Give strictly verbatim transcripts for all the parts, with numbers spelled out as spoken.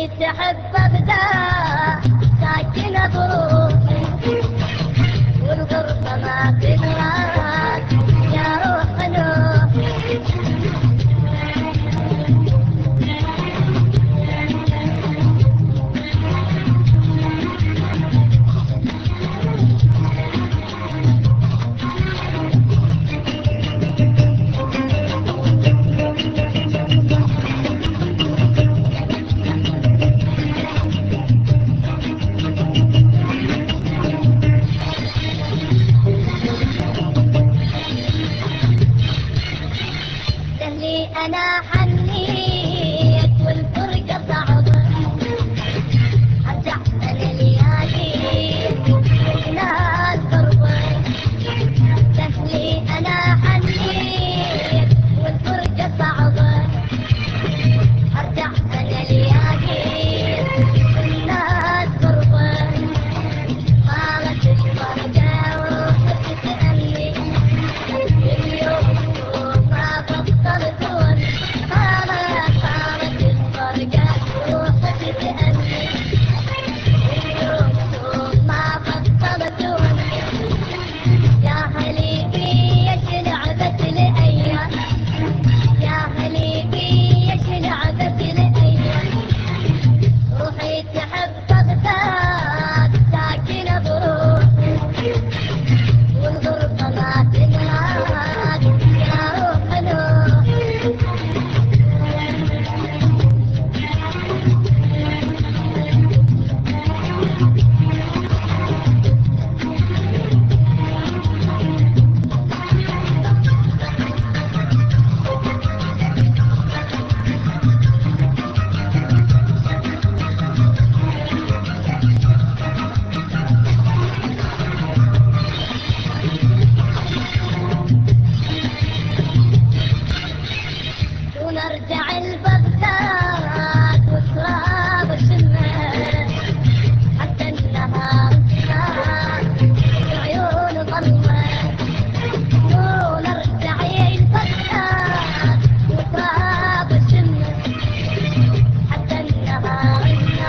روحي تحب ابدا ساكنة بروحي والغربة ما تدراك يا روح نوحي. أنا حنيت والفرقة صعبة أرجع أنا ليالي ناس قربة. سهلي أنا حنيت والفرقة صعبة أرجع أنا ليالي ناس قربة. طالت الفرقة وحبت أمي اليوم ما بطلت ونرجع البغداد وتراب الشمال حتى النهار عيون ظلمة. ونرجع البغداد وتراب الشمال حتى النهار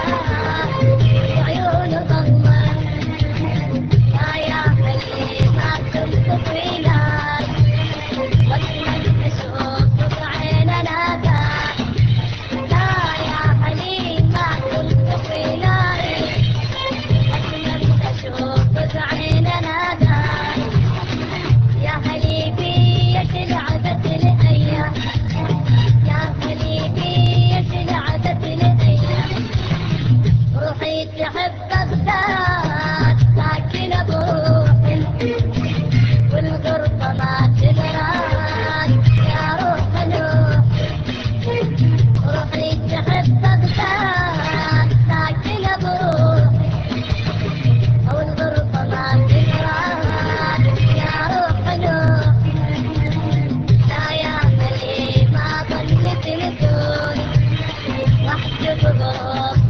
عيون ظلمة. يا يا حلي ما كنت في نار واتمنى اشوفك عيننا ذاك. لا يا حلي ما كنت في ناري واتمنى اشوفك عيننا ذاك. يا حليبي لعبت الايام يا حليبي لعبت الايام. روحي تحب بغداد ساكنة بروحي والغربة ما تدراك يا روح نوحي. روحي تحب بغداد ساكنة بروحي والغربة ما تدراك يا روح نوحي. لا يا ملي ما ظلت نسوني وحدي بغربة